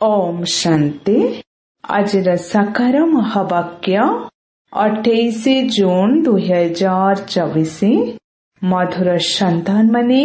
ओम शांति। आजर साकार महावाक्य 28 जून 2024। मधुर संतान माने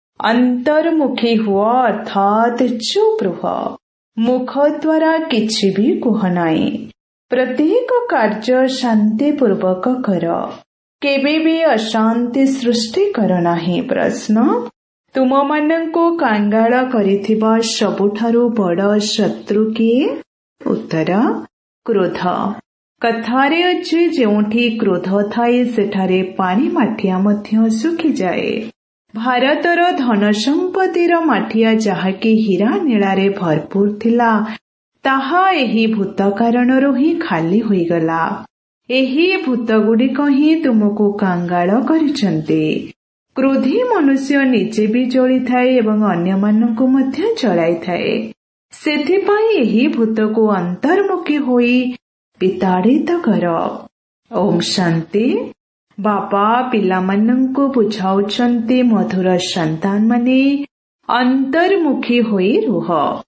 अंतर्मुखी हुआ अर्थात चुप रुह। मुख द्वारा किछि भी कुह नाही। प्रत्येक कार्य शांति पूर्वक कर। केबे भी अशांति सृष्टि कर नाही। प्रश्न, तुम मानंको कांगाल करिथिबा सबुठारु बड़ शत्रु किए? उत्तर, क्रोध। कथारे अछि जेउठी क्रोध थाए सेठारे पानी माठिया मध्य सुखी जाए। भारतर धन संपत्तिर माठिया जाहाकि हीरा नीलारे भरपूर थिला ताहा एही भूत कारणरू ही खाली होईगला। एही भूत गुड़िक ही तुमको कांगाल करिसंते। क्रोधी मनुष्य निजे भी जली थाए एवं अन्य माननकु मध्य जलाई थाए। सेथिपाई एही भूतको अंतर्मुखी होई विताड़ित कर। ओम शांति। बाबा पिलामानंकु बुझाउछन्ते मधुर संतान माने अंतर्मुखी होई रुह।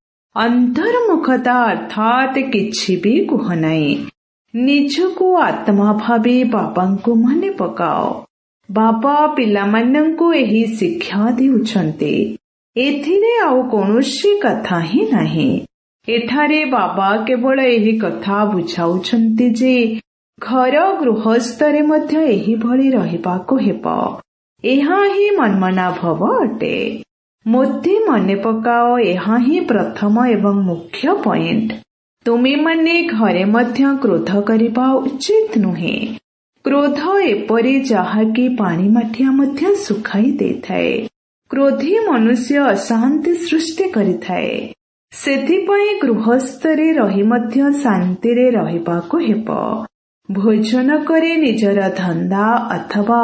अंतर्मुखता अर्थात किछि भी कुह नाही। निजको आत्मा भावे बाबांकु मने पकाओ। बाबा पिलामानंकु एही शिक्षा देउछन्ते। एथिरे आउ कोनोसी कथा ही नाही। एठारे बाबा केवल एही कथा बुझाउछन्ते जे घर गृहस्थरे मध्य एही भଳି रहिबाको हेब। एहा ही मनमना भव अटे। मोते मने पकाओ, एहा ही प्रथम एवं मुख्य पॉइंट। तुमे माने घरे मध्य क्रोध करिबा उचित नुहे। क्रोध एपरि जाहाकि पानी माठिया मध्य सुखाई देथाए। क्रोधी मनुष्य अशांति सृष्टि करिथाए। सेथिपाई गृहस्थरे रही मध्य शांतिरे रहिबाको हेब। भोजन करे निजर धंदा अथवा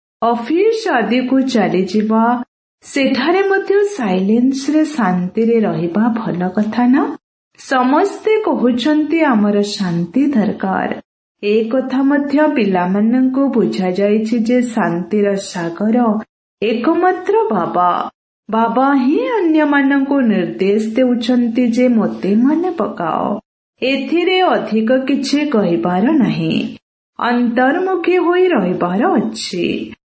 ऑफिस आदि को चली जिबा, सेठारे मध्य साइलेंस रे शांतिरे रहिबा भल कथा न। समस्ते कहुचंती आमर शांति दरकार। ए कथा मध्य पिलामानंकु बुझा जाइछि जे शांतिर सागर एकमात्र बाबा। बाबा ही अन्य मानंकु निर्देश देउछन्ति जे मोते मने पकाओ। एथिरे अधिक किछि कहिबार नाही। अंतर्मुखी होई रहिबार अछि।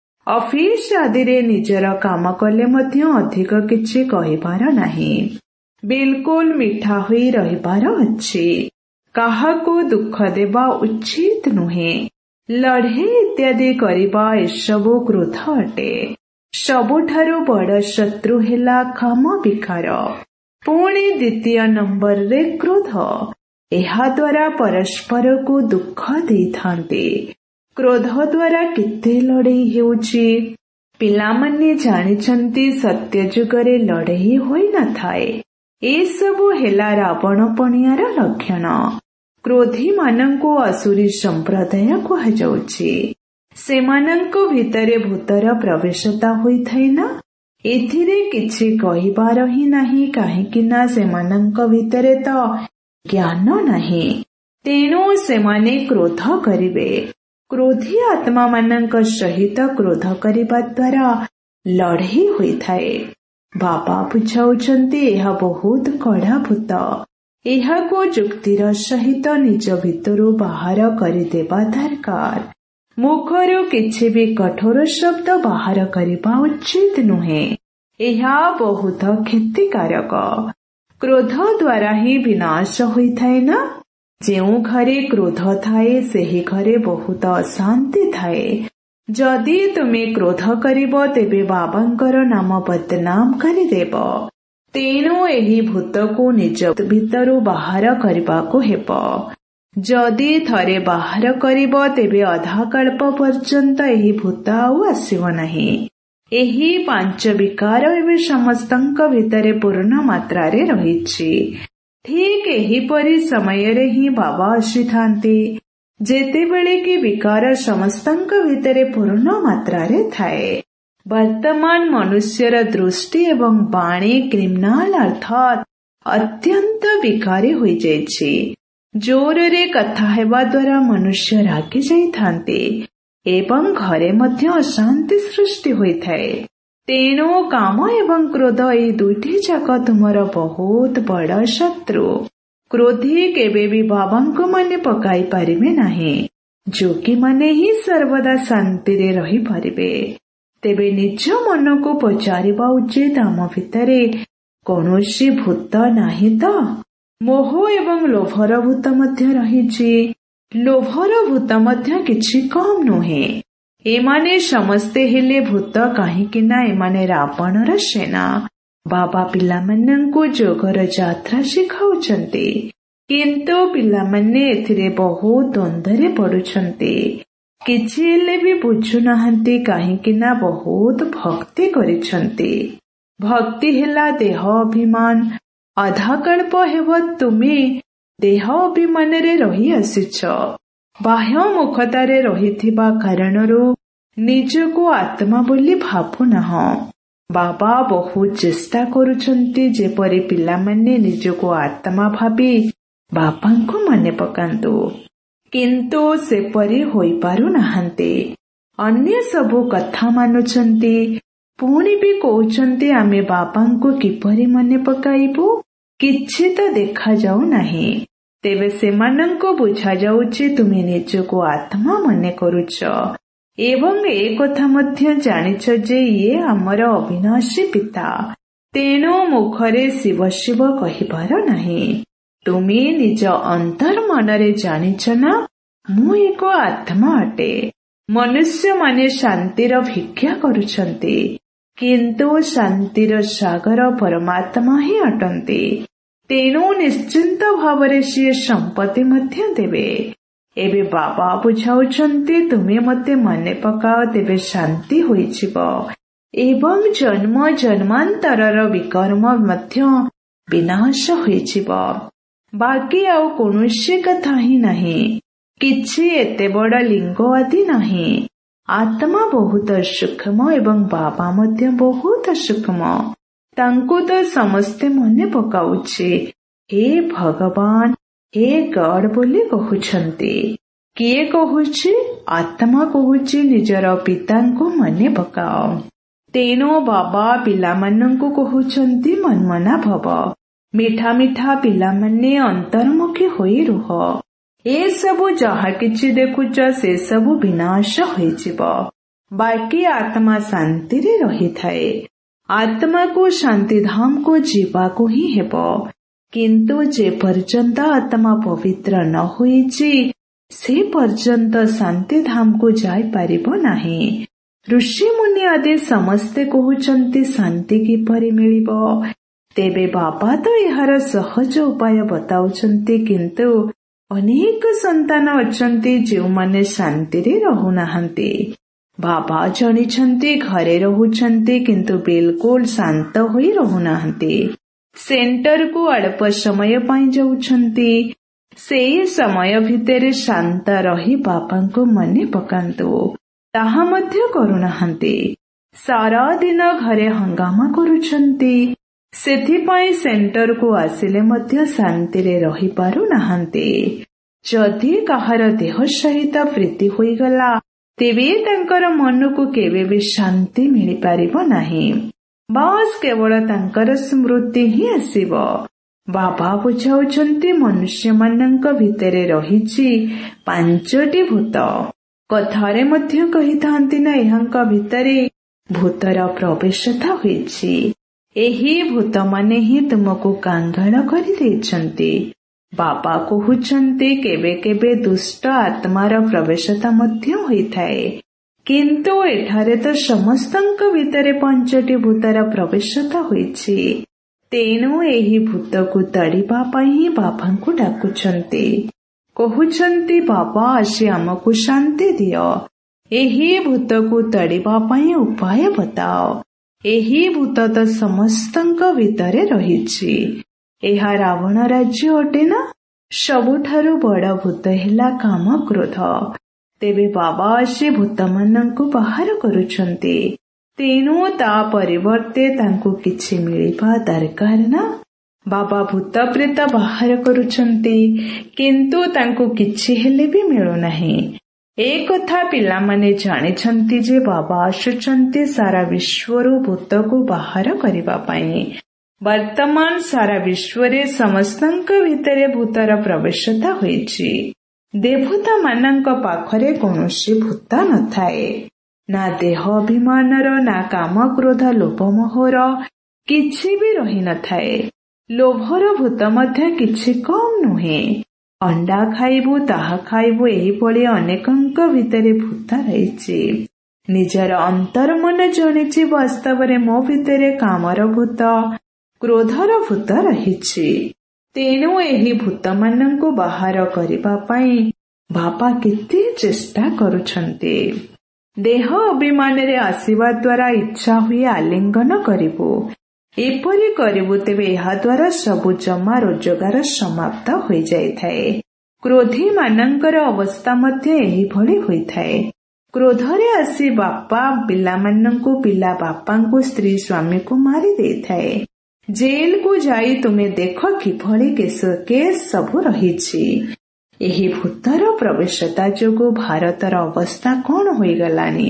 ऑफिस आदिरे निजर काम कले मध्य अधिक किछि कहिबार नाही। बिल्कुल मिठा होई रहिबार अछि। काहाको दुख देबा उचित नुहे। लढ़े इत्यादि करिबा एसबु क्रोध अटे। सबुठारु बड़ शत्रु हेला काम विकार। पुणी द्वितीय नंबर रे क्रोध। एहा द्वारा परस्पर को दुख देइथान्ते। क्रोध द्वारा केते लड़ेई हेउछि। पिलामाने जानिछन्ति सत्य जुगरे लड़ेई होई न थाए। ए सबु हेला रावण पणियार लक्षण। क्रोधी मानंको असुरी संप्रदाय कुहाଯାଉଛି। सेमानंको भितरे भूतर प्रवेशता होइथाए ना। एथिरे किछि कहिबार ही नाही, काहेकि ना सेमानंको भितरे तो ज्ञान नाही। तेणु सेमाने क्रोध करिवे। क्रोधी आत्मा मानंक सहित क्रोध करिबा द्वारा लड़ेई होइथाए। बाबा बुझाउछन्ति एहा बहुत कड़ा भूत। एहाको जुक्तिर सहित निज भितरु बाहर करिदेबा दरकार। मुखरु किछि भी कठोर शब्द बाहर करिबा उचित नुहे। एहा बहुत क्षतिकारक। क्रोध द्वारा ही विनाश होइथाए ना। जेउ घरे क्रोध थाए सेही घरे बहुत अशांति थाए। जदि तुमे क्रोध करिब तेबे बाबांकर नाम बदनाम करिदेब। तेणु एही भूतको निज भितरु बाहर करिबाको हेब। जदि थरे बाहर करिब तेबे अधा कल्प पर्यंत एही भूत आउ आसिब नाही। एही पांच विकार एबे समस्तंक भितरे पूर्ण मात्रारे रहिछि। ठीक एहीपरि समयरे ही बाबा आसिथान्ति जेतेबेले कि विकार समस्तंक भितरे पूर्ण मात्रारे थाए। वर्तमान मनुष्यर दृष्टि एवं वाणी क्रिमिनाल अर्थात अत्यंत विकारी होई जाइछि। जोररे कथा हेबा द्वारा मनुष्य रागी जाइथान्ते एवं घरे मध्य अशांति सृष्टि होइथाए। ତେଣୁ କାମ ଏବଂ କ୍ରୋଧ ଏହି ଦୁଇଟି ଯାକ ତୁମର ବହୁତ ବଡ଼ ଶତ୍ରୁ। କ୍ରୋଧୀ କେବେ ବି ବାବାଙ୍କୁ ମନେ ପକାଇ ପାରିବେ ନାହିଁ। ଯୋଗୀମାନେ ହିଁ ସର୍ବଦା ଶାନ୍ତିରେ ରହିପାରିବେ। ତେବେ ନିଜ ମନକୁ ପଚାରିବା ଉଚିତ, ଆମ ଭିତରେ କୌଣସି ଭୂତ ନାହିଁ ତ? ମୋହ ଏବଂ ଲୋଭର ଭୂତ ମଧ୍ୟ ରହିଛି। ଲୋଭର ଭୂତ ମଧ୍ୟ କିଛି କମ୍ ନୁହେଁ। ଏମାନେ ସମସ୍ତେ ହେଲେ ଭୂତ, କାହିଁକି ନା ଏମାନେ ରାବଣର ସେନା। ବାବା ପିଲାମାନଙ୍କୁ ଯୋଗର ଯାତ୍ରା ଶିଖାଉଛନ୍ତି, କିନ୍ତୁ ପିଲାମାନେ ଏଥିରେ ବହୁତ ଦ୍ୱନ୍ଦ୍ୱରେ ପଡୁଛନ୍ତି। କିଛି ହେଲେ ବି ବୁଝୁନାହାନ୍ତି, କାହିଁକି ନା ବହୁତ ଭକ୍ତି କରିଛନ୍ତି। ଭକ୍ତି ହେଲା ଦେହ ଅଭିମାନ। ଅଧାକଳ୍ପ ହେବ ତୁମେ ଦେହ ଅଭିମାନରେ ରହି ଆସିଛ। ବାହ୍ୟ ମୁଖତାରେ ରହିଥିବା କାରଣରୁ ନିଜକୁ ଆତ୍ମା ବୋଲି ଭାବୁନାହଁ। ବାବା ବହୁତ ଚେଷ୍ଟା କରୁଛନ୍ତି ଯେପରି ପିଲାମାନେ ନିଜକୁ ଆତ୍ମା ଭାବି ବାପାଙ୍କୁ ମନେ ପକାନ୍ତୁ, କିନ୍ତୁ ସେପରି ହୋଇପାରୁନାହାନ୍ତି। ଅନ୍ୟ ସବୁ କଥା ମାନୁଛନ୍ତି, ପୁଣି ବି କହୁଛନ୍ତି ଆମେ ବାବାଙ୍କୁ କିପରି ମନେ ପକାଇବୁ? କିଛି ତ ଦେଖାଯାଉ ନାହିଁ। ତେବେ ସେମାନଙ୍କୁ ବୁଝାଯାଉଛି ତୁମେ ନିଜକୁ ଆତ୍ମା ମନେ କରୁଛ ଏବଂ ଏ କଥା ମଧ୍ୟ ଜାଣିଛ ଯେ ଇଏ ଆମର ଅବିନାଶୀ ପିତା। ତେଣୁ ମୁଖରେ ଶିବ ଶିବ କହିବାର ନାହିଁ। ତୁମେ ନିଜ ଅନ୍ତର ମନରେ ଜାଣିଛ ନା, ମୁଁ ଏକ ଆତ୍ମା ଅଟେ। ମନୁଷ୍ୟମାନେ ଶାନ୍ତିର ଭିକ୍ଷା କରୁଛନ୍ତି, କିନ୍ତୁ ଶାନ୍ତିର ସାଗର ପରମାତ୍ମା ହିଁ ଅଟନ୍ତି। ତେଣୁ ନିଶ୍ଚିନ୍ତ ଭାବରେ ସିଏ ସମ୍ପତ୍ତି ମଧ୍ୟ ଦେବେ। ଏବେ ବାବା ବୁଝାଉଛନ୍ତି ତୁମେ ମୋତେ ମନେ ପକାଅ, ତେବେ ଶାନ୍ତି ହୋଇଯିବ ଏବଂ ଜନ୍ମ ଜନ୍ମାନ୍ତରର ବିକର୍ମ ମଧ୍ୟ ବିନାଶ ହୋଇଯିବ। ବାକି ଆଉ କୌଣସି କଥା ହିଁ ନାହିଁ। କିଛି ଏତେ ବଡ଼ ଲିଙ୍ଗ ଆଦି ନାହିଁ। ଆତ୍ମା ବହୁତ ସୂକ୍ଷ୍ମ ଏବଂ ବାବା ମଧ୍ୟ ବହୁତ ସୂକ୍ଷ୍ମ। ତାଙ୍କୁ ତ ସମସ୍ତେ ମନେ ପକାଉଛି, ହେ ଭଗବାନ, ହେ ଗଡ୍ ବୋଲି କହୁଛନ୍ତି। କିଏ କହୁଛି? ଆତ୍ମା କହୁଛି ନିଜର ପିତାଙ୍କୁ ମନେ ପକାଅ। ତେଣୁ ବାବା ପିଲାମାନଙ୍କୁ କହୁଛନ୍ତି ମନ୍ମନା ଭବ। ମିଠା ମିଠା ପିଲାମାନେ ଅନ୍ତର୍ମୁଖୀ ହୋଇ ରୁହ। ଏସବୁ ଯାହା କିଛି ଦେଖୁଛ ସେସବୁ ବିନାଶ ହୋଇଯିବ। ବାକି ଆତ୍ମା ଶାନ୍ତିରେ ରହିଥାଏ। ଆତ୍ମାକୁ ଶାନ୍ତିଧାମକୁ ଯିବାକୁ ହିଁ ହେବ। କିନ୍ତୁ ଯେ ପର୍ଯ୍ୟନ୍ତ ଆତ୍ମା ପବିତ୍ର ନ ହୋଇଛି ସେ ପର୍ଯ୍ୟନ୍ତ ଶାନ୍ତିଧାମକୁ ଯାଇପାରିବ ନାହିଁ। ଋଷିମୁନି ଆଦି ସମସ୍ତେ କହୁଛନ୍ତି ଶାନ୍ତି କିପରି ମିଳିବ? ତେବେ ବାବା ତ ଏହାର ସହଜ ଉପାୟ ବତାଉଛନ୍ତି, କିନ୍ତୁ ଅନେକ ସନ୍ତାନ ଅଛନ୍ତି ଯେଉଁମାନେ ଶାନ୍ତିରେ ରହୁନାହାନ୍ତି। ବାବା ଜାଣିଛନ୍ତି ଘରେ ରହୁଛନ୍ତି, କିନ୍ତୁ ବିଲକୁଲ ଶାନ୍ତ ହୋଇ ରହୁନାହାନ୍ତି। ସେଣ୍ଟରକୁ ଅଳ୍ପ ସମୟ ପାଇଁ ଯାଉଛନ୍ତି। ସେହି ସମୟ ଭିତରେ ଶାନ୍ତ ରହି ବାବାଙ୍କୁ ମନେ ପକାନ୍ତୁ, ତାହା ମଧ୍ୟ କରୁନାହାନ୍ତି। ସାରା ଦିନ ଘରେ ହଙ୍ଗାମା କରୁଛନ୍ତି। ସେଥିପାଇଁ ସେଣ୍ଟରକୁ ଆସିଲେ ମଧ୍ୟ ଶାନ୍ତିରେ ରହିପାରୁନାହାନ୍ତି। ଯଦି କାହାର ଦେହ ସହିତ ପ୍ରୀତି ହୋଇଗଲା, ତେବେ ତାଙ୍କର ମନକୁ କେବେ ବି ଶାନ୍ତି ମିଳିପାରିବ ନାହିଁ। ବାସ୍ କେବଳ ତାଙ୍କର ସ୍ମୃତି ହିଁ ଆସିବ। ବାବା ବୁଝାଉଛନ୍ତି ମନୁଷ୍ୟମାନଙ୍କ ଭିତରେ ରହିଛି 5ଟି ଭୂତ। କଥାରେ ମଧ୍ୟ କହିଥାନ୍ତି ନା, ଏହାଙ୍କ ଭିତରେ ଭୂତର ପ୍ରବେଶତା ହୋଇଛି। ଏହି ଭୂତମାନେ ହିଁ ତୁମକୁ କାଙ୍ଗାଳ କରିଦେଇଛନ୍ତି। ବାବା କହୁଛନ୍ତି କେବେ କେବେ ଦୁଷ୍ଟ ଆତ୍ମାର ପ୍ରବେଶତା ମଧ୍ୟ ହୋଇଥାଏ, କିନ୍ତୁ ଏଠାରେ ତ ସମସ୍ତଙ୍କ ଭିତରେ 5ଟି ଭୂତର ପ୍ରବେଶତା ହୋଇଛି। ତେଣୁ ଏହି ଭୂତକୁ ତଡ଼ିବା ପାଇଁ ହିଁ ବାବାଙ୍କୁ ଡାକୁଛନ୍ତି। କହୁଛନ୍ତି ବାବା ଆସି ଆମକୁ ଶାନ୍ତି ଦିଅ। ଏହି ଭୂତକୁ ତଡ଼ିବା ପାଇଁ ଉପାୟ ବତାଅ। ଏହି ଭୂତ ତ ସମସ୍ତଙ୍କ ଭିତରେ ରହିଛି। ଏହା ରାବଣ ରାଜ୍ୟ ଅଟେ ନା? ସବୁଠାରୁ ବଡ଼ ଭୂତ ହେଲା କାମ, କ୍ରୋଧ। ତେବେ ବାବା ଆସି ଭୂତମାନଙ୍କୁ ବାହାର କରୁଛନ୍ତି। ତେଣୁ ତା ପରିବର୍ତ୍ତେ ତାଙ୍କୁ କିଛି ମିଳିବା ଦରକାର ନା? ବାବା ଭୂତ ପ୍ରେତ ବାହାର କରୁଛନ୍ତି, କିନ୍ତୁ ତାଙ୍କୁ କିଛି ହେଲେ ବି ମିଳୁନାହିଁ। ଏ କଥା ପିଲାମାନେ ଜାଣିଛନ୍ତି ଯେ ବାବା ଆସୁଛନ୍ତି ସାରା ବିଶ୍ୱରୁ ଭୂତକୁ ବାହାର କରିବା ପାଇଁ। ବର୍ତ୍ତମାନ ସାରା ବିଶ୍ୱରେ ସମସ୍ତଙ୍କ ଭିତରେ ଭୂତର ପ୍ରବେଶତା ହୋଇଛି। ଦେବତା ମାନଙ୍କ ପାଖରେ କୌଣସି ଭୂତ ନଥାଏ। ନା ଦେହ ଅଭିମାନର, ନା କାମ, କ୍ରୋଧ, ଲୋଭ, ମୋହର କିଛି ବି ରହିନଥାଏ। ଲୋଭର ଭୂତ ମଧ୍ୟ କିଛି କମ୍ ନୁହେଁ। ଅଣ୍ଡା ଖାଇବୁ, ତାହା ଖାଇବୁ, ଏହିଭଳି ଅନେକଙ୍କ ଭିତରେ ଭୂତ ରହିଛି। ନିଜର ଅନ୍ତର୍ମନ ଜାଣିଛି ବାସ୍ତବରେ ମୋ ଭିତରେ କାମର ଭୂତ, କ୍ରୋଧର ଭୂତ ରହିଛି। ତେଣୁ ଏହି ଭୂତମାନଙ୍କୁ ବାହାର କରିବା ପାଇଁ ବାବା କେତେ ଚେଷ୍ଟା କରୁଛନ୍ତି। ଦେହ ଅଭିମାନରେ ଆସିବା ଦ୍ୱାରା ଇଚ୍ଛା ହୁଏ ଆଲିଙ୍ଗନ କରିବୁ। ଏପରି କରିବୁ, ତେବେ ଏହାଦ୍ୱାରା ସବୁ ଜମା ରୋଜଗାର ସମାପ୍ତ ହୋଇଯାଇଥାଏ। କ୍ରୋଧୀ ମାନଙ୍କର ଅବସ୍ଥା ମଧ୍ୟ ଏହିଭଳି ହୋଇଥାଏ। କ୍ରୋଧରେ ଆସି ବାପା ପିଲାମାନଙ୍କୁ, ପିଲା ବାପାଙ୍କୁ, ସ୍ତ୍ରୀ ସ୍ୱାମୀକୁ ମାରି ଦେଇଥାଏ। ଜେଲକୁ ଯାଇ ତୁମେ ଦେଖ କିଭଳି କେସ୍ ସବୁ ରହିଛି। ଏହି ଭୂତର ପ୍ରବେଶତା ଯୋଗୁଁ ଭାରତର ଅବସ୍ଥା କଣ ହୋଇଗଲାଣି।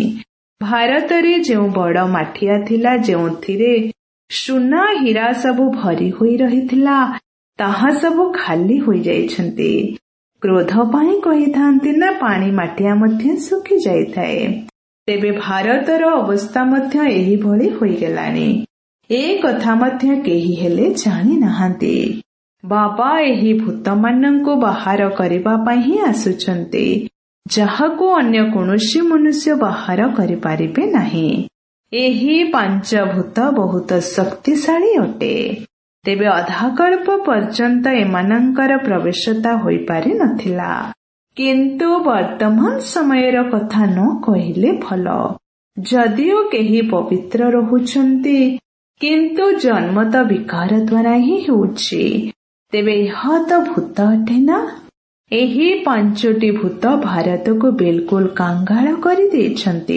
ଭାରତରେ ଯେଉଁ ବଡ଼ ମାଠିଆ ଥିଲା, ଯେଉଁଥିରେ ସୁନା ହୀରା ସବୁ ଭରି ହୋଇ ରହିଥିଲା, ତାହା ସବୁ ଖାଲି ହୋଇଯାଇଛନ୍ତି। କ୍ରୋଧ ପାଇଁ କହିଥାନ୍ତି ନା, ପାଣି ମାଠିଆ ମଧ୍ୟ ଶୁଖି ଯାଇଥାଏ। ତେବେ ଭାରତର ଅବସ୍ଥା ମଧ୍ୟ ଏହିଭଳି ହୋଇଗଲାଣି। ଏ କଥା ମଧ୍ୟ କେହି ହେଲେ ଜାଣିନାହାନ୍ତି। ବାବା ଏହି ଭୂତମାନଙ୍କୁ ବାହାର କରିବା ପାଇଁ ହିଁ ଆସୁଛନ୍ତି, ଯାହାକୁ ଅନ୍ୟ କୌଣସି ମନୁଷ୍ୟ ବାହାର କରିପାରିବେ ନାହିଁ। ଏହି ପଞ୍ଚଭୂତ ବହୁତ ଶକ୍ତିଶାଳୀ ଅଟେ। ତେବେ ଅଧାକଳ୍ପ ପର୍ଯ୍ୟନ୍ତ ଏମାନଙ୍କର ପ୍ରବେଶତା ହୋଇପାରି ନଥିଲା। କିନ୍ତୁ ବର୍ତ୍ତମାନ ସମୟର କଥା ନ କହିଲେ ଭଲ। ଯଦିଓ କେହି ପବିତ୍ର ରହୁଛନ୍ତି, କିନ୍ତୁ ଜନ୍ମ ତ ବିକାର ଦ୍ୱାରା ହିଁ ହେଉଛି। ତେବେ ଏହା ତ ଭୂତ ଅଟେ ନା। ଏହି 5ଟି ଭୂତ ଭାରତକୁ ବିଲକୁଲ କାଙ୍ଗାଳ କରିଦେଇଛନ୍ତି।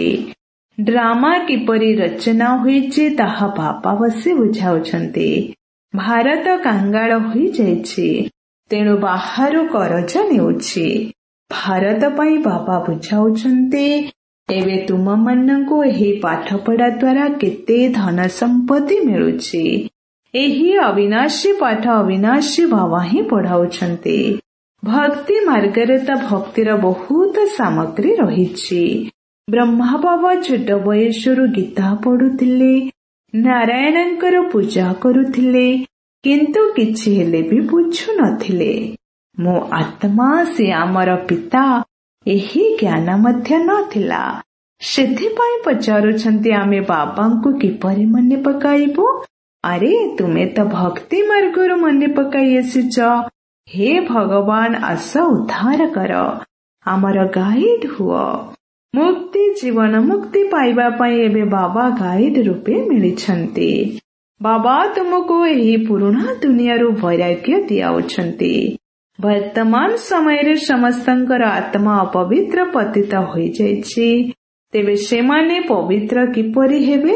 ଡ୍ରାମା କିପରି ରଚନା ହୋଇଛି ତାହା ବାପା ବସି ବୁଝାଉଛନ୍ତି। ଭାରତ କାଙ୍ଗାଳ ହୋଇଯାଇଛି, ତେଣୁ ବାହାରୁ କରଜ ନେଉଛି। ଭାରତ ପାଇଁ ବାବା ବୁଝାଉଛନ୍ତି, ଏବେ ତୁମମାନଙ୍କୁ ଏହି ପାଠପଢ଼ା ଦ୍ୱାରା କେତେ ଧନ ସମ୍ପତ୍ତି ମିଳୁଛି। ଏହି ଅବିନାଶୀ ପାଠ ଅବିନାଶୀ ବାବା ହିଁ ପଢ଼ାଉଛନ୍ତି। ଭକ୍ତି ମାର୍ଗରେ ତ ଭକ୍ତିର ବହୁତ ସାମଗ୍ରୀ ରହିଛି। ବ୍ରହ୍ମା ବାବା ଛୋଟ ବୟସରୁ ଗୀତା ପଢୁଥିଲେ, ନାରାୟଣଙ୍କର ପୂଜା କରୁଥିଲେ, କିନ୍ତୁ କିଛି ହେଲେ ବି ବୁଝୁ ନଥିଲେ। ମୋ ଆତ୍ମା, ସେ ଆମର ପିତା, ଏହି ଜ୍ଞାନ ମଧ୍ୟ ନଥିଲା। ସେଥିପାଇଁ ପଚାରୁଛନ୍ତି ଆମେ ବାବାଙ୍କୁ କିପରି ମନେ ପକାଇବୁ। ଆରେ ତୁମେ ତ ଭକ୍ତି ମାର୍ଗରୁ ମନେ ପକାଇ ଆସିଛ। ହେ ଭଗବାନ, ଆସ ଉଦ୍ଧାର କର, ଆମର ଗାଇଡ ହୁଅ। ମୁକ୍ତି ଜୀବନ ମୁକ୍ତି ପାଇବା ପାଇଁ ଏବେ ବାବା ଗାଇଡ ରୂପେ ମିଳିଛନ୍ତି। ବାବା ତୁମକୁ ଏହି ପୁରୁଣା ଦୁନିଆରୁ ବୈରାଗ୍ୟ ଦିଆଉଛନ୍ତି। ବର୍ତ୍ତମାନ ସମୟରେ ସମସ୍ତଙ୍କର ଆତ୍ମା ଅପବିତ୍ର ପତିତ ହୋଇଯାଇଛି। ତେବେ ସେମାନେ ପବିତ୍ର କିପରି ହେବେ?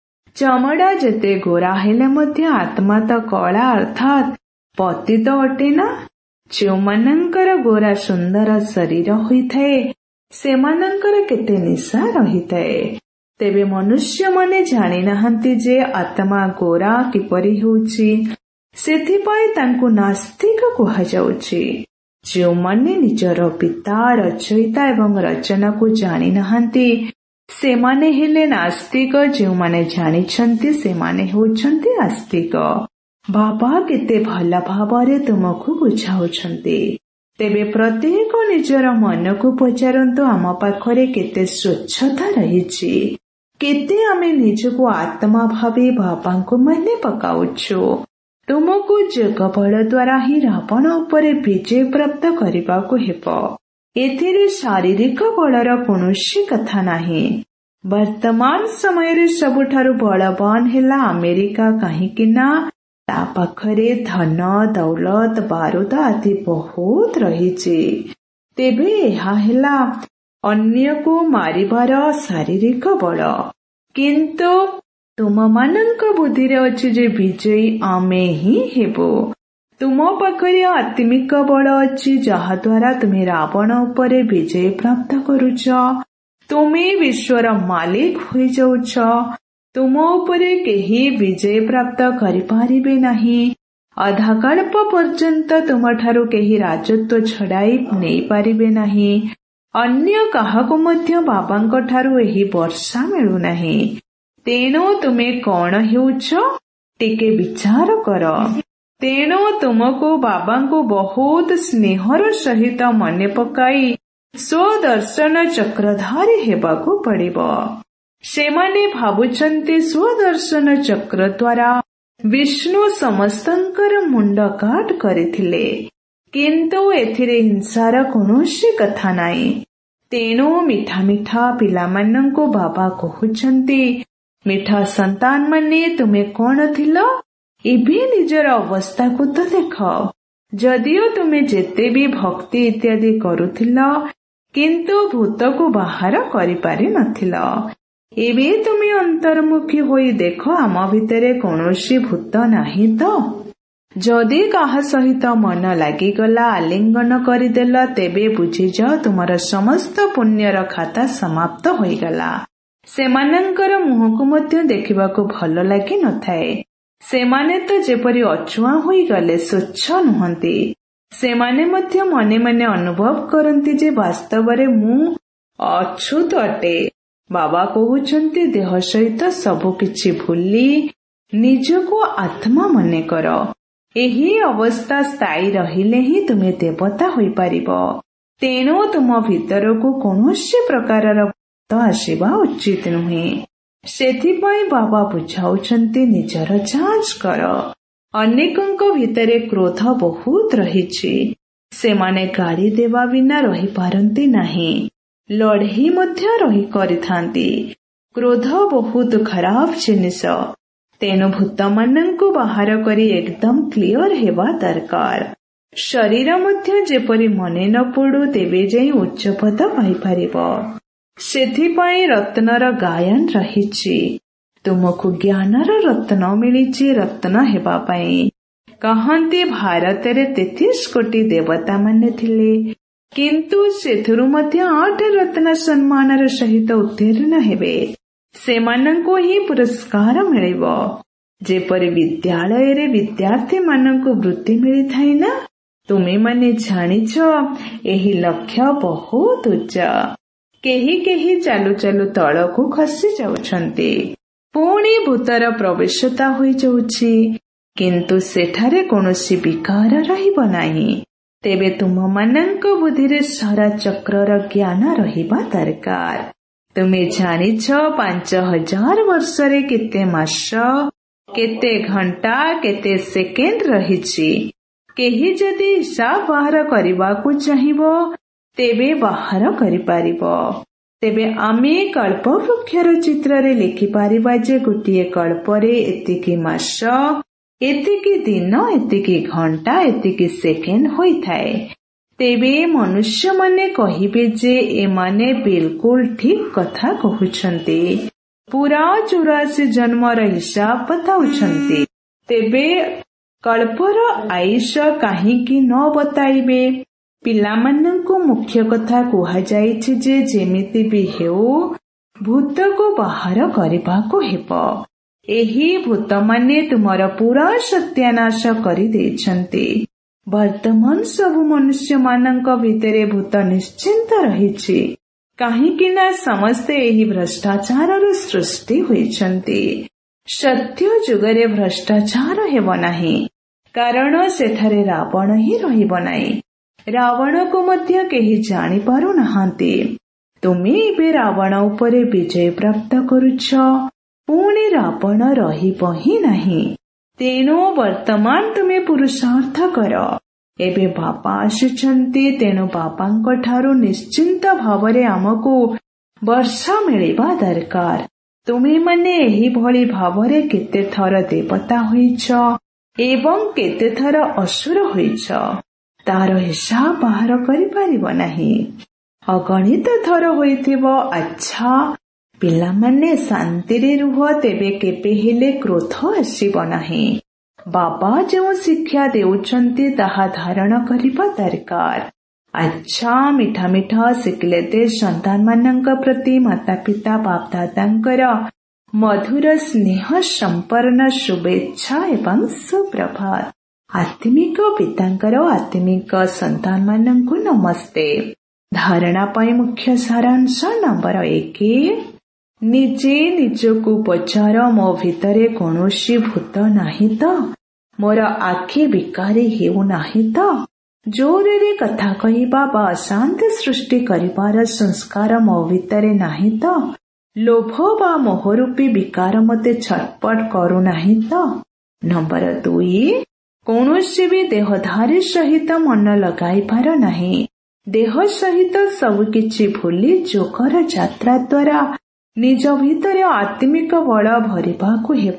ଚମଡ଼ା ଯେତେ ଗୋରା ହେଲେ ମଧ୍ୟ ଆତ୍ମା ତ କଳା ଅର୍ଥାତ୍ ପତିତ ଅଟେ ନା। ଯେଉଁମାନଙ୍କର ଗୋରା ସୁନ୍ଦର ଶରୀର ହୋଇଥାଏ, ସେମାନଙ୍କର କେତେ ନିଶା ରହିଥାଏ। ତେବେ ମନୁଷ୍ୟମାନେ ଜାଣିନାହାନ୍ତି ଯେ ଆତ୍ମା ଗୋରା କିପରି ହେଉଛି। ସେଥିପାଇଁ ତାଙ୍କୁ ନାସ୍ତିକ କୁହାଯାଉଛି। ଯେଉଁମାନେ ନିଜର ପିତା, ରଚୟିତା ଏବଂ ରଚନାକୁ ଜାଣିନାହାନ୍ତି, ସେମାନେ ହେଲେ ନାସ୍ତିକ। ଯେଉଁମାନେ ଜାଣିଛନ୍ତି, ସେମାନେ ହେଉଛନ୍ତି ଆସ୍ତିକ। ବାବା କେତେ ଭଲ ଭାବରେ ତୁମକୁ ବୁଝାଉଛନ୍ତି। ତେବେ ପ୍ରତ୍ୟେକ ନିଜର ମନକୁ ପଚାରନ୍ତୁ, ଆମ ପାଖରେ କେତେ ସ୍ୱଚ୍ଛତା ରହିଛି। କେତେ ଆମେ ନିଜକୁ ଆତ୍ମା ଭାବି ବାବାଙ୍କୁ ମନେ ପକାଉଛୁ। ତୁମକୁ ଯୋଗ ବଳ ଦ୍ୱାରା ହିଁ ରାବଣ ଉପରେ ବିଜୟ ପ୍ରାପ୍ତ କରିବାକୁ ହେବ। ଏଥିରେ ଶାରୀରିକ ବଳର କୌଣସି କଥା ନାହିଁ। ବର୍ତ୍ତମାନ ସମୟରେ ସବୁଠାରୁ ବଳବାନ ହେଲା ଆମେରିକା, କାହିଁକି ନା ତା ପାଖରେ ଧନ, ଦୌଲତ, ବାରୁଦ ଆଦି ବହୁତ ରହିଛି। ତେବେ ଏହା ହେଲା ଅନ୍ୟକୁ ମାରିବାର ଶାରୀରିକ ବଳ। କିନ୍ତୁ ତୁମମାନଙ୍କ ବୁଦ୍ଧିରେ ଅଛି ଯେ ବିଜୟୀ ଆମେ ହିଁ ହେବୁ। ତୁମ ପାଖରେ ଆତ୍ମିକ ବଳ ଅଛି, ଯାହା ଦ୍ୱାରା ତୁମେ ରାବଣ ଉପରେ ବିଜୟ ପ୍ରାପ୍ତ କରୁଛ। ତୁମେ ବିଶ୍ୱର ମାଲିକ ହୋଇଯାଉଛ। ତୁମ ଉପରେ କେହି ବିଜୟ ପ୍ରାପ୍ତ କରିପାରିବେ ନାହିଁ। ଅଧାକଳ୍ପ ପର୍ଯ୍ୟନ୍ତ ତୁମଠାରୁ କେହି ରାଜତ୍ୱ ଛଡ଼ାଇ ନେଇପାରିବେ ନାହିଁ। ଅନ୍ୟ କାହାକୁ ମଧ୍ୟ ବାବାଙ୍କ ଠାରୁ ଏହି ବର୍ଷା ମିଳୁନାହିଁ। ତେଣୁ ତୁମେ କ'ଣ ହେଉଛ ଟିକେ ବିଚାର କର। ତେଣୁ ତୁମକୁ ବାବାଙ୍କୁ ବହୁତ ସ୍ନେହର ସହିତ ମନେ ପକାଇ ସ୍ୱଦର୍ଶନ ଚକ୍ରଧାରୀ ହେବାକୁ ପଡ଼ିବ। ସେମାନେ ଭାବୁଛନ୍ତି ସ୍ୱଦର୍ଶନ ଚକ୍ର ଦ୍ୱାରା ବିଷ୍ଣୁ ସମସ୍ତଙ୍କର ମୁଣ୍ଡ କାଟ କରିଥିଲେ, କିନ୍ତୁ ଏଥିରେ ହିଂସାର କୌଣସି କଥା ନାହିଁ। ତେଣୁ ମିଠା ମିଠା ପିଲାମାନଙ୍କୁ ବାବା କହୁଛନ୍ତି, ମିଠା ସନ୍ତାନମାନେ ତୁମେ କ'ଣ ଥିଲ? ଏବେ ନିଜର ଅବସ୍ଥାକୁ ତ ଦେଖ। ଯଦିଓ ତୁମେ ଯେତେ ବି ଭକ୍ତି ଇତ୍ୟାଦି କରୁଥିଲ, କିନ୍ତୁ ଭୂତକୁ ବାହାର କରିପାରି ନଥିଲ। ଏବେ ତୁମେ ଅନ୍ତର୍ମୁଖୀ ହୋଇ ଦେଖ, ଆମ ଭିତରେ କୌଣସି ଭୂତ ନାହିଁ ତ? ଯଦି କାହା ସହିତ ମନ ଲାଗିଗଲା, ଆଲିଙ୍ଗନ କରିଦେଲ, ତେବେ ବୁଝିଯାଅ ତୁମର ସମସ୍ତ ପୁଣ୍ୟର ଖାତା ସମାପ୍ତ ହୋଇଗଲା। ସେମାନଙ୍କର ମୁହଁକୁ ମଧ୍ୟ ଦେଖିବାକୁ ଭଲ ଲାଗି ନଥାଏ। ସେମାନେ ତ ଯେପରି ଅଛୁଆଁ ହୋଇଗଲେ, ସ୍ୱଚ୍ଛ ନୁହନ୍ତି। ସେମାନେ ମଧ୍ୟ ମନେ ମନେ ଅନୁଭବ କରନ୍ତି ଯେ ବାସ୍ତବରେ ମୁଁ ଅଛୁତ ଅଟେ। ବାବା କହୁଛନ୍ତି, ଦେହ ସହିତ ସବୁକିଛି ଭୁଲି ନିଜକୁ ଆତ୍ମା ମନେ କର। ଏହି ଅବସ୍ଥା ସ୍ଥାୟୀ ରହିଲେ ହିଁ ତୁମେ ଦେବତା ହୋଇପାରିବ। ତେଣୁ ତୁମ ଭିତରକୁ କୌଣସି ପ୍ରକାରର ଭୂତ ଆସିବା ଉଚିତ ନୁହେଁ। ସେଥିପାଇଁ ବାବା ବୁଝାଉଛନ୍ତି, ନିଜର ଯାଞ୍ଚ କର। ଅନେକଙ୍କ ଭିତରେ କ୍ରୋଧ ବହୁତ ରହିଛି। ସେମାନେ ଗାଳି ଦେବା ବିନା ରହିପାରନ୍ତି ନାହିଁ, ଲଢ଼େଇ ମଧ୍ୟ କରିଥାନ୍ତି। କ୍ରୋଧ ବହୁତ ଖରାପ ଜିନିଷ। ତେଣୁ ଭୂତମାନଙ୍କୁ ବାହାର କରି ଏକଦମ କ୍ଲିଅର ହେବା ଦରକାର। ଶରୀର ମଧ୍ୟ ଯେପରି ମନେ ନ ପଡୁ, ତେବେ ଯାଇ ଉଚ୍ଚ ପଦ ପାଇପାରିବ। ସେଥିପାଇଁ ରତ୍ନର ଗାୟନ ରହିଛି। ତୁମକୁ ଜ୍ଞାନର ରତ୍ନ ମିଳିଛି ରତ୍ନ ହେବା ପାଇଁ। କହନ୍ତି ଭାରତରେ 33 କୋଟି ଦେବତାମାନେ ଥିଲେ, କିନ୍ତୁ ସେଥିରୁ ମଧ୍ୟ 8 ରତ୍ନ ସମ୍ମାନର ସହିତ ଉତ୍ତୀର୍ଣ୍ଣ ହେବେ। ସେମାନଙ୍କୁ ହିଁ ପୁରସ୍କାର ମିଳିବ। ଯେପରି ବିଦ୍ୟାଳୟରେ ବିଦ୍ୟାର୍ଥୀମାନଙ୍କୁ ବୃତ୍ତି ମିଳିଥାଏ ନା? ତୁମେମାନେ ଜାଣିଛ, ଏହି ଲକ୍ଷ୍ୟ ବହୁତ ଉଚ୍ଚ। କେହି କେହି ଚାଲୁ ଚାଲୁ ତଳକୁ ଖସି ଯାଉଛନ୍ତି। ପୁଣି ଭୂତର ପ୍ରବେଶତା ହୋଇଯାଉଛି, କିନ୍ତୁ ସେଠାରେ କୌଣସି ବିକାର ରହିବ ନାହିଁ। ତେବେ ତୁମମାନଙ୍କ ବୁଦ୍ଧିରେ ସାରା ଚକ୍ରର ଜ୍ଞାନ ରହିବା ଦରକାର। ତୁମେ ଜାଣିଛ 5000 ବର୍ଷରେ କେତେ ମାସ, କେତେ ଘଣ୍ଟା, କେତେ ସେକେଣ୍ଡ ରହିଛି। କେହି ଯଦି ହିସାବ ବାହାର କରିବାକୁ ଚାହିଁବ, ତେବେ ବାହାର କରିପାରିବ। ତେବେ ଆମେ କଳ୍ପବୃକ୍ଷର ଚିତ୍ରରେ ଲେଖିପାରିବା ଯେ ଗୋଟିଏ କଳ୍ପରେ ଏତିକି ମାସ, ଏତିକି ଦିନ, ଏତିକି ଘଣ୍ଟା, ଏତିକି ସେକେଣ୍ଡ ହୋଇଥାଏ। ତେବେ ମନୁଷ୍ୟମାନେ କହିବେ ଯେ ଏମାନେ ବିଲକୁଲ ଠିକ କଥା କହୁଛନ୍ତି, ପୁରା 84 ଜନ୍ମର ହିସାବ ବତାଉଛନ୍ତି। ତେବେ କଳ୍ପର ଆୟୁଷ କାହିଁକି ନ ବତାଇବେ? ପିଲାମାନଙ୍କୁ ମୁଖ୍ୟ କଥା କୁହାଯାଇଛି ଯେ ଯେମିତି ବି ହେଉ ଭୂତକୁ ବାହାର କରିବାକୁ ହେବ। ଏହି ଭୂତମାନେ ତୁମର ପୁରା ସତ୍ୟାନାଶ କରିଦେଇଛନ୍ତି। ବର୍ତ୍ତମାନ ସବୁ ମନୁଷ୍ୟମାନଙ୍କ ଭିତରେ ଭୂତ ନିଶ୍ଚିନ୍ତ ରହିଛି, କାହିଁକି ନା ସମସ୍ତେ ଏହି ଭ୍ରଷ୍ଟାଚାରର ସୃଷ୍ଟି ହୋଇଛନ୍ତି। ସତ୍ୟ ଯୁଗରେ ଭ୍ରଷ୍ଟାଚାର ହେବ ନାହିଁ, କାରଣ ସେଠାରେ ରାବଣ ହିଁ ରହିବ ନାହିଁ। ରାବଣକୁ ମଧ୍ୟ କେହି ଜାଣିପାରୁନାହାନ୍ତି। ତୁମେ ଏବେ ରାବଣ ଉପରେ ବିଜୟ ପ୍ରାପ୍ତ କରୁଛ, ପୁଣି ରାବଣ ରହିବ ହିଁ ନାହିଁ। ତେଣୁ ବର୍ତ୍ତମାନ ତୁମେ ପୁରୁଷାର୍ଥ କର। ଏବେ ବାପା ଆସୁଛନ୍ତି, ତେଣୁ ବାପାଙ୍କ ଠାରୁ ନିଶ୍ଚିନ୍ତ ଭାବରେ ଆମକୁ ବର୍ଷା ମିଳିବା ଦରକାର। ତୁମେମାନେ ଏହିଭଳି ଭାବରେ କେତେ ଥର ଦେବତା ହୋଇଛ ଏବଂ କେତେ ଥର ଅସୁର ହୋଇଛ, ତାର ହିସାବ ବାହାର କରିପାରିବ ନାହିଁ। ଅଗଣିତ ଥର ହୋଇଥିବ। ଆଚ୍ଛା ପିଲାମାନେ, ଶାନ୍ତିରେ ରୁହ, ତେବେ କେବେ ହେଲେ କ୍ରୋଧ ଆସିବ ନାହିଁ। ବାବା ଯେଉଁ ଶିକ୍ଷା ଦେଉଛନ୍ତି ତାହା ଧାରଣ କରିବା ଦରକାର। ଆଚ୍ଛା, ମିଠା ମିଠା ଶିଖିଲେ ଦେ ସନ୍ତାନମାନଙ୍କ ପ୍ରତି ମାତା ପିତା ବାପଦାଦାଙ୍କର ମଧୁର ସ୍ନେହ ସମ୍ପନ୍ନ ଶୁଭେଚ୍ଛା ଏବଂ ସୁପ୍ରଭାତ। ଆତ୍ମିକ ପିତାଙ୍କର ଆତ୍ମିକ ସନ୍ତାନମାନଙ୍କୁ ନମସ୍ତେ। ଧାରଣା ପାଇଁ ମୁଖ୍ୟ ସାରାଂଶ ନମ୍ବର 1। ନିଜେ ନିଜକୁ ପଚାର, ମୋ ଭିତରେ କୌଣସି ଭୂତ ନାହିଁ ତ? ମୋର ଆଖି ବିକାରୀ ହେଉନାହିଁ ତ? ଜୋରରେ କଥା କହିବା ବା ଅଶାନ୍ତି ସୃଷ୍ଟି କରିବାର ସଂସ୍କାର ମୋ ଭିତରେ ନାହିଁ ତ? ଲୋଭ ବା ମୋହରୂପୀ ବିକାର ମୋତେ ଛଟପଟ କରୁନାହିଁ ତ? ନମ୍ବର 2। କୌଣସି ବି ଦେହଧାରୀ ସହିତ ମନ ଲଗାଇବାର ନାହିଁ। ଦେହ ସହିତ ସବୁକିଛି ଭୁଲି ଯୋଗର ଯାତ୍ରା ଦ୍ୱାରା ନିଜ ଭିତରେ ଆତ୍ମିକ ବଳ ଭରିବାକୁ ହେବ।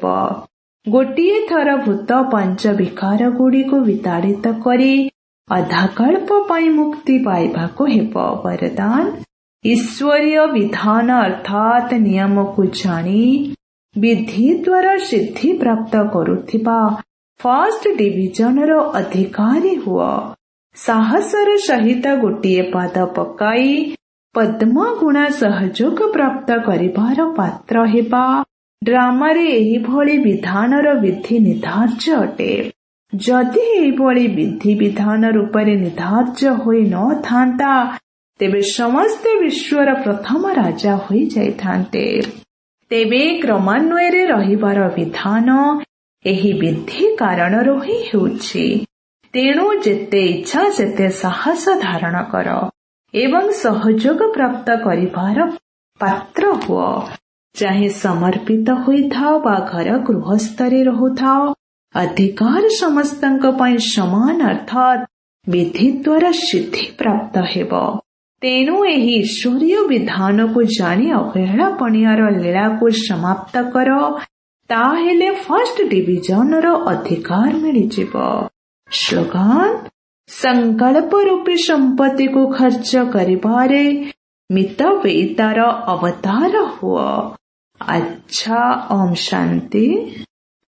ଗୋଟିଏ ଥର ଭୂତ ପଞ୍ଚ ବିକାର ଗୁଡ଼ିକୁ ବିତାଡ଼ିତ କରି ଅଧାକଳ୍ପ ପାଇଁ ମୁକ୍ତି ପାଇବାକୁ ହେବ। ବରଦାନ: ଈଶ୍ୱରୀୟ ବିଧାନ ଅର୍ଥାତ୍ ନିୟମକୁ ଜାଣି ବିଧି ଦ୍ୱାରା ସିଦ୍ଧି ପ୍ରାପ୍ତ କରୁଥିବା ଫାଷ୍ଟ ଡିଭିଜନର ଅଧିକାରୀ ହୁଅ। ସାହସର ସହିତ ଗୋଟିଏ ପାଦ ପକାଇ ପଦ୍ମଗୁଣା ସହଯୋଗ ପ୍ରାପ୍ତ କରିବାର ପାତ୍ର ହେବା। ଡ୍ରାମାରେ ଏହିଭଳି ବିଧାନର ବିଧି ନିର୍ଦ୍ଧାର୍ଯ୍ୟ ଅଟେ। ଯଦି ଏହିଭଳି ବିଧି ବିଧାନ ରୂପରେ ନିର୍ଦ୍ଧାର୍ଯ୍ୟ ହୋଇ ନଥାନ୍ତା, ତେବେ ସମସ୍ତେ ବିଶ୍ୱର ପ୍ରଥମ ରାଜା ହୋଇଯାଇଥାନ୍ତେ। ତେବେ କ୍ରମାନ୍ୱୟରେ ରହିବାର ବିଧାନ ଏହି ବିଧି କାରଣରୁ ହିଁ ହେଉଛି। ତେଣୁ ଯେତେ ଇଚ୍ଛା ସେତେ ସାହସ ଧାରଣ କର ଏବଂ ସହଯୋଗ ପ୍ରାପ୍ତ କରିବାର ପାତ୍ର ହୁଅ। ଚାहे ସମର୍ପିତ ହୋଇଥାଅ ବା ଘର ଗୃହସ୍ଥରେ ରହୁଥାଅ, ଅଧିକାର ସମସ୍ତଙ୍କ ପାଇଁ ସମାନ ଅର୍ଥାତ୍ ବିଧି ଦ୍ୱାରା ସିଦ୍ଧି ପ୍ରାପ୍ତ ହେବ। ତେଣୁ ଏହି ଈଶ୍ୱରୀୟ ବିଧାନକୁ ଜାଣି ଅବହେଳାପଣିଆର ଲୀଳାକୁ ସମାପ୍ତ କର। ତାହେଲେ ଫାଷ୍ଟ ଡିଭିଜନର ଅଧିକାର ମିଳିଯିବ। ସ୍ଲୋଗାନ: ସଂକଳ୍ପ ରୂପୀ ସମ୍ପତ୍ତିକୁ ଖର୍ଚ୍ଚ କରିବାରେ ମିତବ୍ୟୟିତାର ଅବତାର ହୁଅ। ଆଚ୍ଛା, ଓମ୍ ଶାନ୍ତି।